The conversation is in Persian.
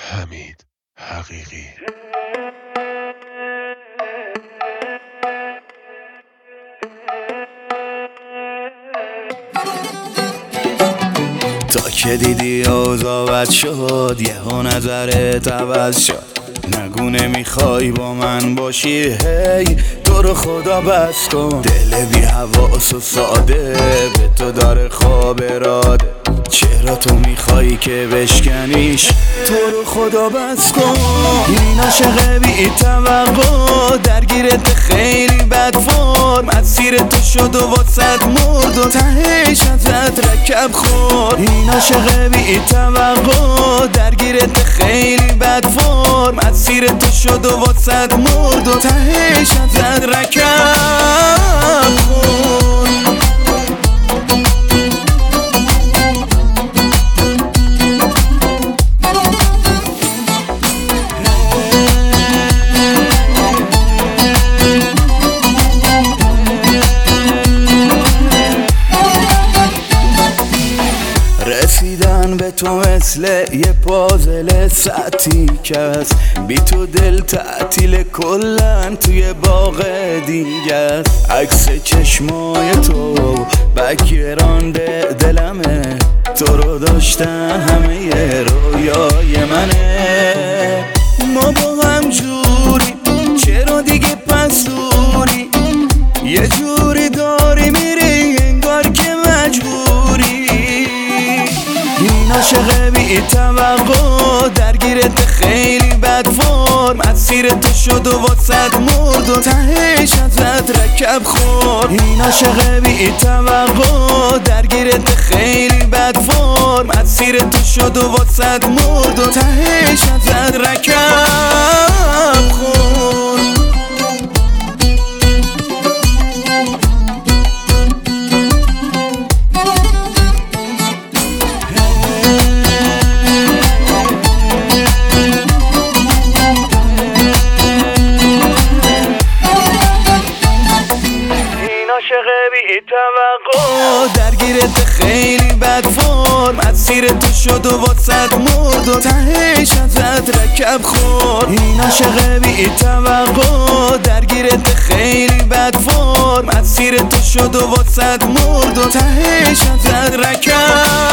حمید حقیقی. تا که دیدی اوضاعت شد یهو نظرت عوض شد، نگو نمیخوای با من باشی، هی تو رو خدا بس کن. دل بی حواس و ساده به تو داره خواب اراده، چرا تو میخوایی که بشکنیش؟ تو رو خدا بس کن. این عاشق بی توقع درگیرت خیلی بد فرم، اسیر تو شد و واسط مرد و تهش ازت رکب خورد. این عاشق بی توقع درگیرت خیلی بد فرم، اسیر تو شد و واسط مرد و تهش ازت رکب خورد. رسیدن به تو مثل یه پازل سطحی کس، بی تو دل تعطیل کلن توی باغ دیگه است. عکس چشمای تو بکرانده دلمه، تو رو داشتن همه ی رویای منه. ما با هم جوری چرا دیگه پس دوری، یه جوری داری میری انگار که مجبوری. این عاشق بی توقع درگیرت خیلی بد فرم، اسیر تو شد و واسط مرد و تهش ازت رکب خورد. این عاشق بی توقع درگیرت خیلی بد فرم، اسیر تو شد و واسط مرد و تهش ازت رکب خورد. عاشق بی توقع درگیرت خیلی بد فرم، اسیر تو شد و واسط مرد و تهش ازت رکب خورد. این عاشق بی توقع درگیرت خیلی بد فرم، اسیر تو شد و واسط مرد و تهش ازت رکب